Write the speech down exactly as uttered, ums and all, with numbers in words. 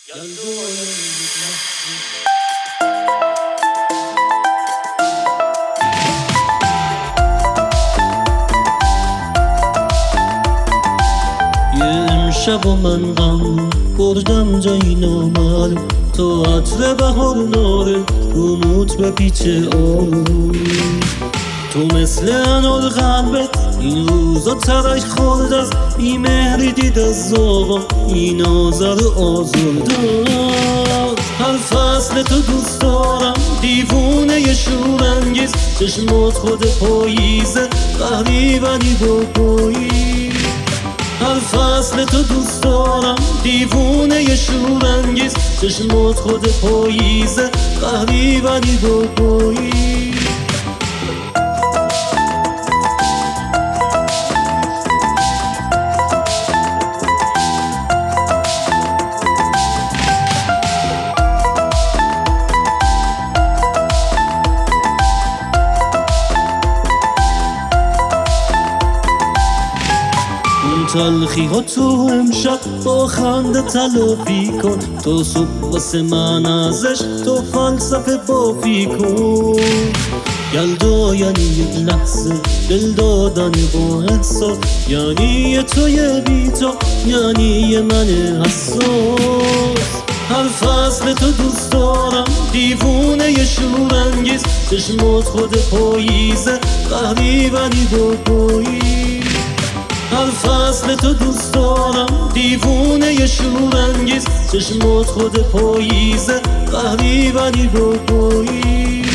یه امشب و من غم بردم جایی نامعلوم، تو عطر بهار ناره گنوت به پیچ آروم. تو مثل انار قلبت این روزا ترک خورد از بیمهری دید از آقا این آزر آزرداد. هر فصل تو دوست دارم دیوونه ی شورانگیز، چشمات خود پاییزه قهری ولی گوگویی. هر فصل تو دوست دارم دیوونه ی شورانگیز، چشمات خود پاییزه قهری ولی گوگویی. تلخی ها تو امشب با خنده تلافی کن، تو صبح واسه من ازش تو فلسفه بافی کن. یلدا یعنی یک لحظه دل دادن با احساس، یعنی یه توی بی تو، یعنی یه من حساس. هر فصل تو دوست دارم دیوونه ی شورانگیز، چشمات خود پاییزه قهری ولی گوگویی. هر فصل تو دوست دارم دیوونه ی شورانگیز، چشمات خود پاییزه قهری ولی گوگویی.